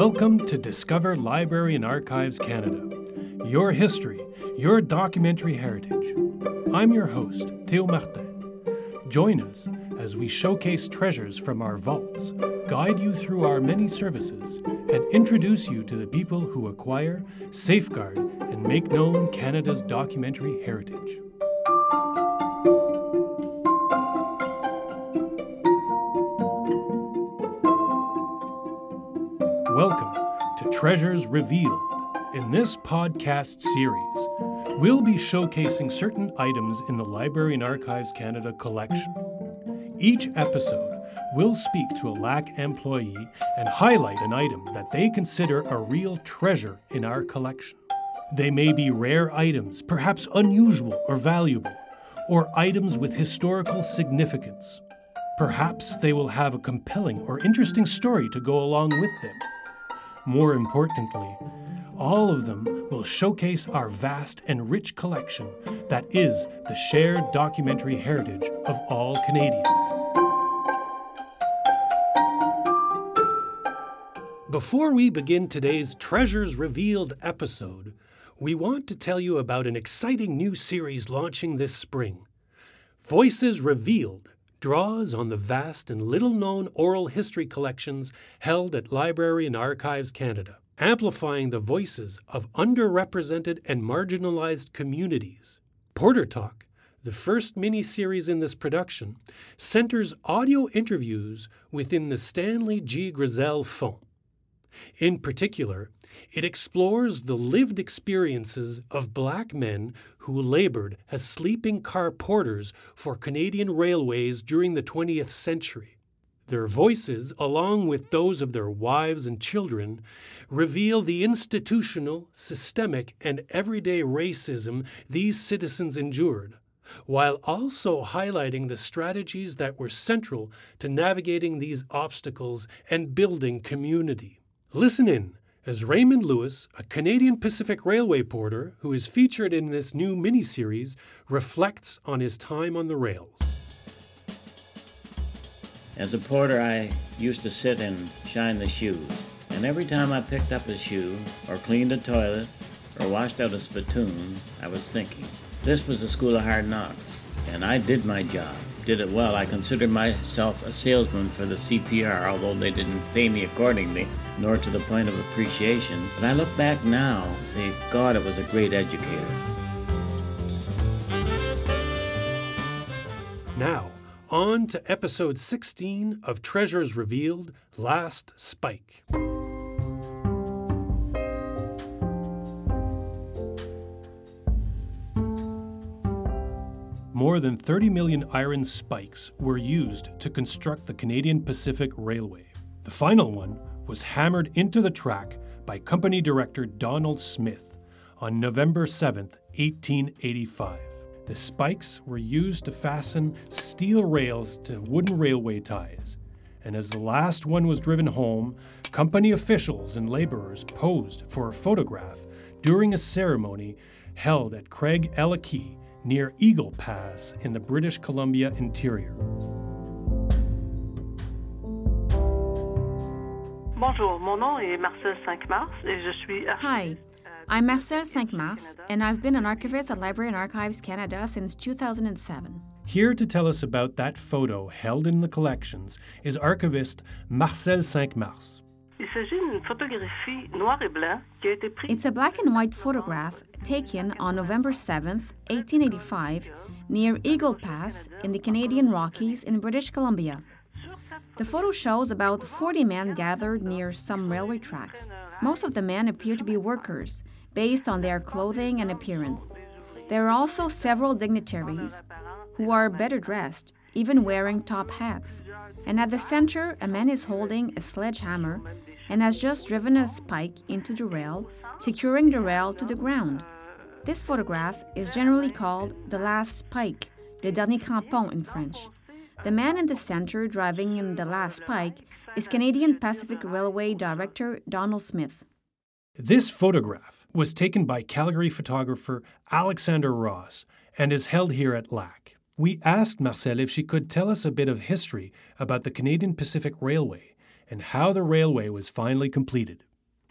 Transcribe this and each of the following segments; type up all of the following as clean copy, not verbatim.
Welcome to Discover Library and Archives Canada. Your history, your documentary heritage. I'm your host, Théo Martin. Join us as we showcase treasures from our vaults, guide you through our many services, and introduce you to the people who acquire, safeguard, and make known Canada's documentary heritage. Welcome to Treasures Revealed. In this podcast series, we'll be showcasing certain items in the Library and Archives Canada collection. Each episode will speak to a LAC employee and highlight an item that they consider a real treasure in our collection. They may be rare items, perhaps unusual or valuable, or items with historical significance. Perhaps they will have a compelling or interesting story to go along with them. More importantly, all of them will showcase our vast and rich collection that is the shared documentary heritage of all Canadians. Before we begin today's Treasures Revealed episode, we want to tell you about an exciting new series launching this spring. Voices Revealed draws on the vast and little-known oral history collections held at Library and Archives Canada, amplifying the voices of underrepresented and marginalized communities. Porter Talk, the first mini-series in this production, centers audio interviews within the Stanley G. Grizel Fond. In particular, it explores the lived experiences of Black men who labored as sleeping car porters for Canadian railways during the 20th century. Their voices, along with those of their wives and children, reveal the institutional, systemic, and everyday racism these citizens endured, while also highlighting the strategies that were central to navigating these obstacles and building community. Listen in as Raymond Lewis, a Canadian Pacific Railway porter who is featured in this new miniseries, reflects on his time on the rails. As a porter, I used to sit and shine the shoes. And every time I picked up a shoe, or cleaned a toilet, or washed out a spittoon, I was thinking, this was the school of hard knocks. And I did my job, did it well. I considered myself a salesman for the CPR, although they didn't pay me accordingly, nor to the point of appreciation. But I look back now and say, God, it was a great educator. Now, on to episode 16 of Treasures Revealed, Last Spike. More than 30 million iron spikes were used to construct the Canadian Pacific Railway. The final one was hammered into the track by company director Donald Smith on November 7, 1885. The spikes were used to fasten steel rails to wooden railway ties, and as the last one was driven home, company officials and laborers posed for a photograph during a ceremony held at Craig-Ellachie near Eagle Pass in the British Columbia interior. Bonjour, mon nom est Marcel Cinq-Mars et je suis Hi, I'm Marcel Cinq-Mars, and I've been an archivist at Library and Archives Canada since 2007. Here to tell us about that photo held in the collections is archivist Marcel Cinq-Mars. Il s'agit d'une photographie noir et blanc qui a été prise. It's a black and white photograph taken on November 7th, 1885, near Eagle Pass in the Canadian Rockies in British Columbia. The photo shows about 40 men gathered near some railway tracks. Most of the men appear to be workers, based on their clothing and appearance. There are also several dignitaries who are better dressed, even wearing top hats. And at the center, a man is holding a sledgehammer and has just driven a spike into the rail, securing the rail to the ground. This photograph is generally called the last spike, le dernier crampon in French. The man in the center driving in the last spike is Canadian Pacific Railway Director Donald Smith. This photograph was taken by Calgary photographer Alexander Ross and is held here at LAC. We asked Marcel if she could tell us a bit of history about the Canadian Pacific Railway and how the railway was finally completed.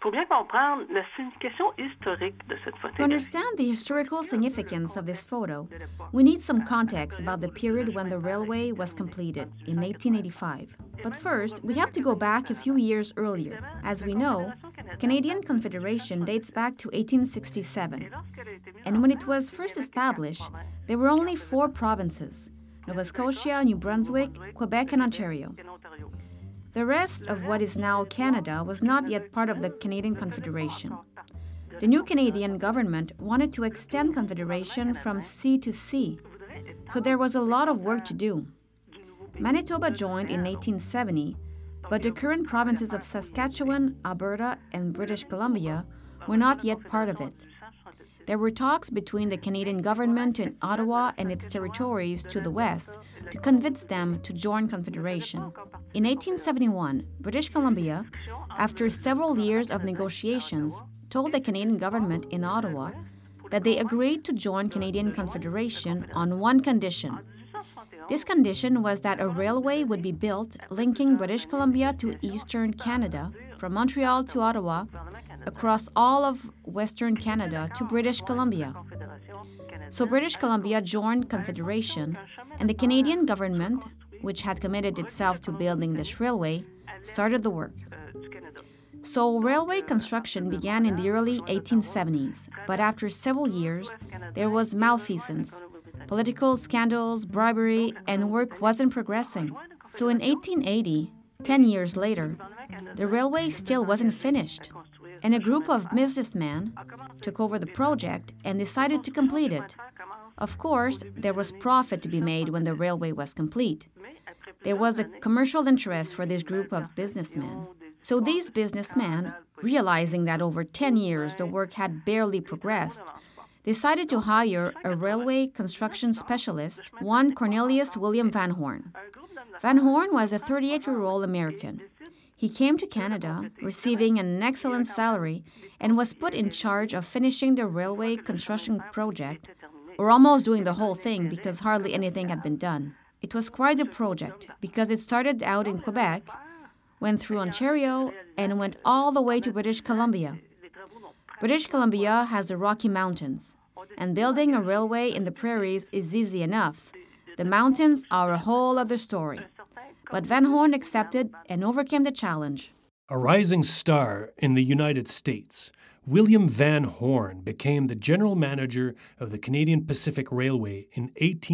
faut bien comprendre la signification historique de cette To photographie. understand the historical significance of this photo, we need some context about the period when the railway was completed, in 1885. But first, we have to go back a few years earlier. As we know, Canadian Confederation dates back to 1867. And when it was first established, there were only 4 provinces: Nova Scotia, New Brunswick, Quebec, and Ontario. The rest of what is now Canada was not yet part of the Canadian Confederation. The new Canadian government wanted to extend Confederation from sea to sea, so there was a lot of work to do. Manitoba joined in 1870, but the current provinces of Saskatchewan, Alberta, and British Columbia were not yet part of it. There were talks between the Canadian government in Ottawa and its territories to the west to convince them to join Confederation. In 1871, British Columbia, after several years of negotiations, told the Canadian government in Ottawa that they agreed to join Canadian Confederation on one condition. This condition was that a railway would be built linking British Columbia to eastern Canada, from Montreal to Ottawa, across all of Western Canada to British Columbia. So British Columbia joined Confederation, and the Canadian government, which had committed itself to building this railway, started the work. So railway construction began in the early 1870s, but after several years, there was malfeasance, political scandals, bribery, and work wasn't progressing. So in 1880, 10 years later, the railway still wasn't finished, and a group of businessmen took over the project and decided to complete it. Of course, there was profit to be made when the railway was complete. There was a commercial interest for this group of businessmen. So these businessmen, realizing that over 10 years the work had barely progressed, decided to hire a railway construction specialist, one Cornelius William Van Horn. Van Horn was a 38-year-old American. He came to Canada, receiving an excellent salary, and was put in charge of finishing the railway construction project, or almost doing the whole thing because hardly anything had been done. It was quite a project because it started out in Quebec, went through Ontario, and went all the way to British Columbia. British Columbia has the Rocky Mountains, and building a railway in the prairies is easy enough. The mountains are a whole other story. But Van Horn accepted and overcame the challenge. A rising star in the United States, William Van Horn became the general manager of the Canadian Pacific Railway in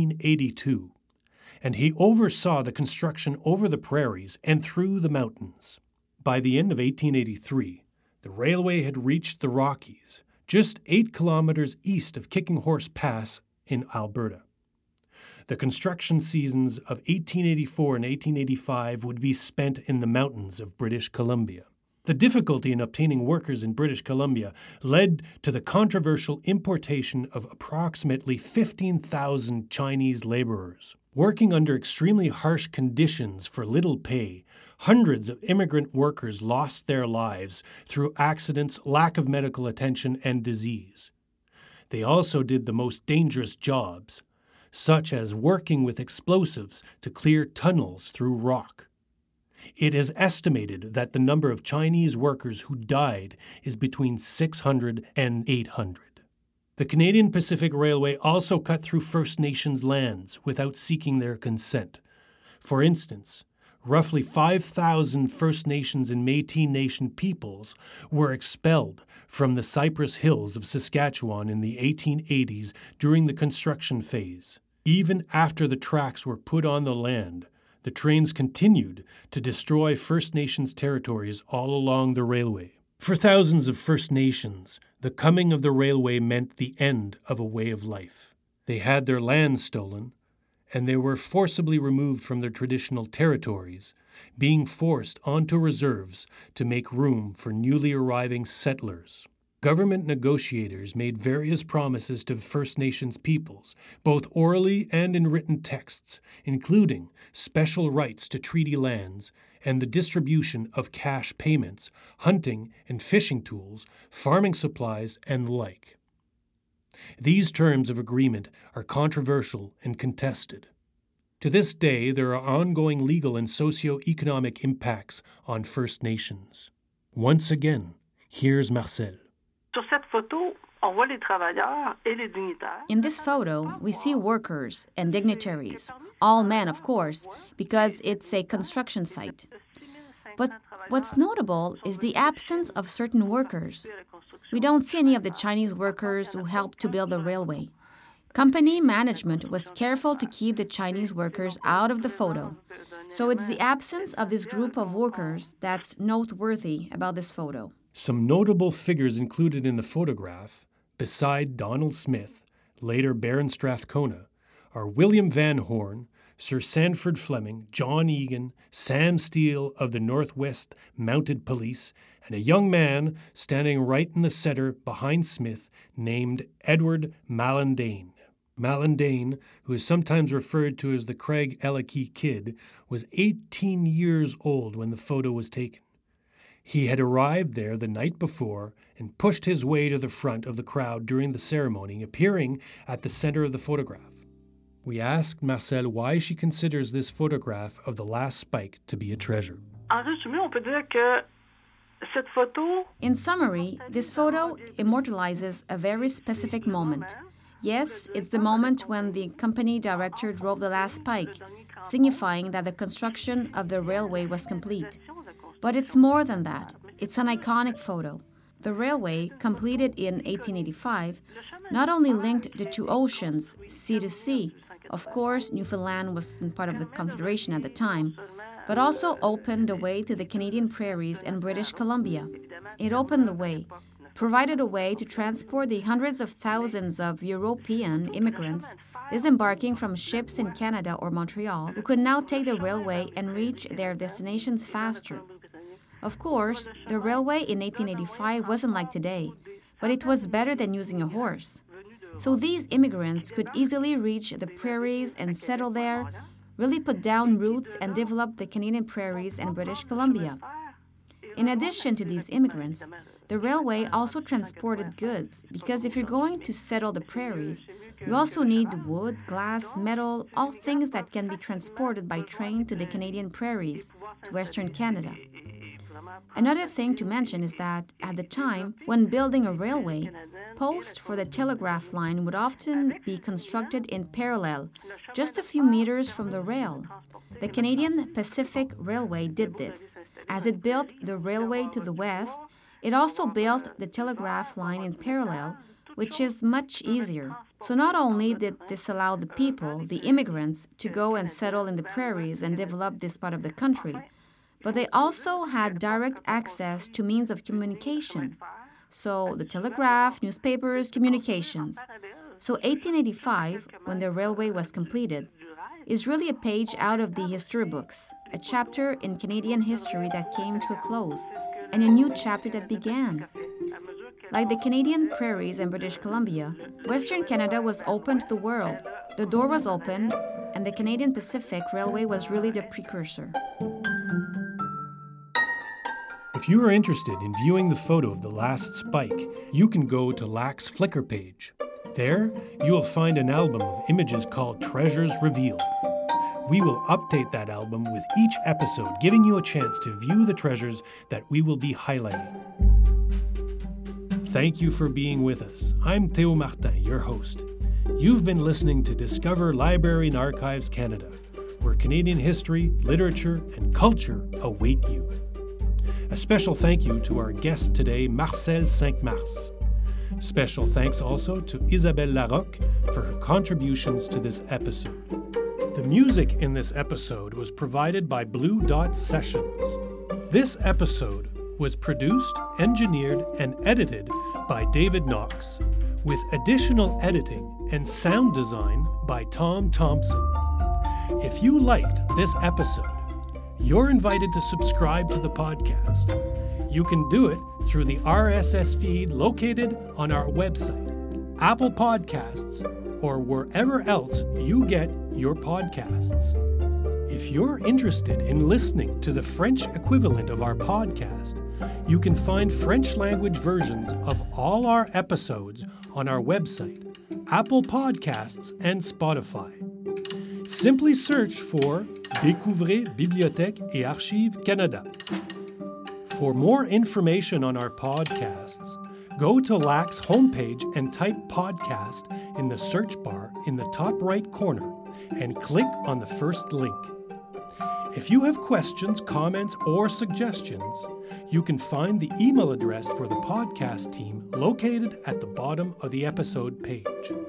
1882, and he oversaw the construction over the prairies and through the mountains. By the end of 1883, the railway had reached the Rockies, just 8 kilometers east of Kicking Horse Pass in Alberta. The construction seasons of 1884 and 1885 would be spent in the mountains of British Columbia. The difficulty in obtaining workers in British Columbia led to the controversial importation of approximately 15,000 Chinese laborers. Working under extremely harsh conditions for little pay, hundreds of immigrant workers lost their lives through accidents, lack of medical attention, and disease. They also did the most dangerous jobs, such as working with explosives to clear tunnels through rock. It is estimated that the number of Chinese workers who died is between 600 and 800. The Canadian Pacific Railway also cut through First Nations lands without seeking their consent. For instance, roughly 5,000 First Nations and Métis Nation peoples were expelled from the Cypress Hills of Saskatchewan in the 1880s during the construction phase. Even after the tracks were put on the land, the trains continued to destroy First Nations territories all along the railway. For thousands of First Nations, the coming of the railway meant the end of a way of life. They had their land stolen, and they were forcibly removed from their traditional territories, being forced onto reserves to make room for newly arriving settlers. Government negotiators made various promises to First Nations peoples, both orally and in written texts, including special rights to treaty lands and the distribution of cash payments, hunting and fishing tools, farming supplies, and the like. These terms of agreement are controversial and contested. To this day, there are ongoing legal and socio-economic impacts on First Nations. Once again, Here's Marcel. Sur cette photo, on voit les travailleurs et les dignitaires. In this photo, we see workers and dignitaries, all men, of course, because it's a construction site. But what's notable is the absence of certain workers. We don't see any of the Chinese workers who helped to build the railway. Company management was careful to keep the Chinese workers out of the photo. So it's the absence of this group of workers that's noteworthy about this photo. Some notable figures included in the photograph, beside Donald Smith, later Baron Strathcona, are William Van Horn, Sir Sandford Fleming, John Egan, Sam Steele of the Northwest Mounted Police, and a young man standing right in the center behind Smith named Edward Mallandane. Mallandane, who is sometimes referred to as the Craig Ellachie Kid, was 18 years old when the photo was taken. He had arrived there the night before and pushed his way to the front of the crowd during the ceremony, appearing at the center of the photograph. We asked Marcel why she considers this photograph of the last spike to be a treasure. En résumé, on peut dire que cette photo. In summary, this photo immortalizes a very specific moment. Yes, it's the moment when the company director drove the last spike, signifying that the construction of the railway was complete. But it's more than that. It's an iconic photo. The railway, completed in 1885, not only linked the two oceans, sea to sea, of course, Newfoundland wasn't part of the Confederation at the time, but also opened the way to the Canadian prairies and British Columbia. It opened the way, provided a way to transport the hundreds of thousands of European immigrants disembarking from ships in Canada or Montreal who could now take the railway and reach their destinations faster. Of course, the railway in 1885 wasn't like today, but it was better than using a horse. So these immigrants could easily reach the prairies and settle there, really put down roots and develop the Canadian prairies and British Columbia. In addition to these immigrants, the railway also transported goods, because if you're going to settle the prairies, you also need wood, glass, metal, all things that can be transported by train to the Canadian prairies, to Western Canada. Another thing to mention is that, at the time, when building a railway, posts for the telegraph line would often be constructed in parallel, just a few meters from the rail. The Canadian Pacific Railway did this. As it built the railway to the west, it also built the telegraph line in parallel, which is much easier. So not only did this allow the people, the immigrants, to go and settle in the prairies and develop this part of the country, but they also had direct access to means of communication. So the telegraph, newspapers, communications. So 1885, when the railway was completed, is really a page out of the history books, a chapter in Canadian history that came to a close, and a new chapter that began. Like the Canadian prairies and British Columbia, Western Canada was open to the world. The door was open, and the Canadian Pacific Railway was really the precursor. If you are interested in viewing the photo of the last spike, you can go to LAC's Flickr page. There, you will find an album of images called Treasures Revealed. We will update that album with each episode, giving you a chance to view the treasures that we will be highlighting. Thank you for being with us. I'm Théo Martin, your host. You've been listening to Discover Library and Archives Canada, where Canadian history, literature, and culture await you. A special thank you to our guest today, Marcel Cinq-Mars. Special thanks also to Isabelle Larocque for her contributions to this episode. The music in this episode was provided by Blue Dot Sessions. This episode was produced, engineered, and edited by David Knox, with additional editing and sound design by Tom Thompson. If you liked this episode, you're invited to subscribe to the podcast. You can do it through the RSS feed located on our website, Apple Podcasts, or wherever else you get your podcasts. If you're interested in listening to the French equivalent of our podcast, you can find French language versions of all our episodes on our website, Apple Podcasts, and Spotify. Simply search for Découvrez Bibliothèque et Archives Canada. For more information on our podcasts, go to LAC's homepage and type podcast in the search bar in the top right corner and click on the first link. If you have questions, comments, or suggestions, you can find the email address for the podcast team located at the bottom of the episode page.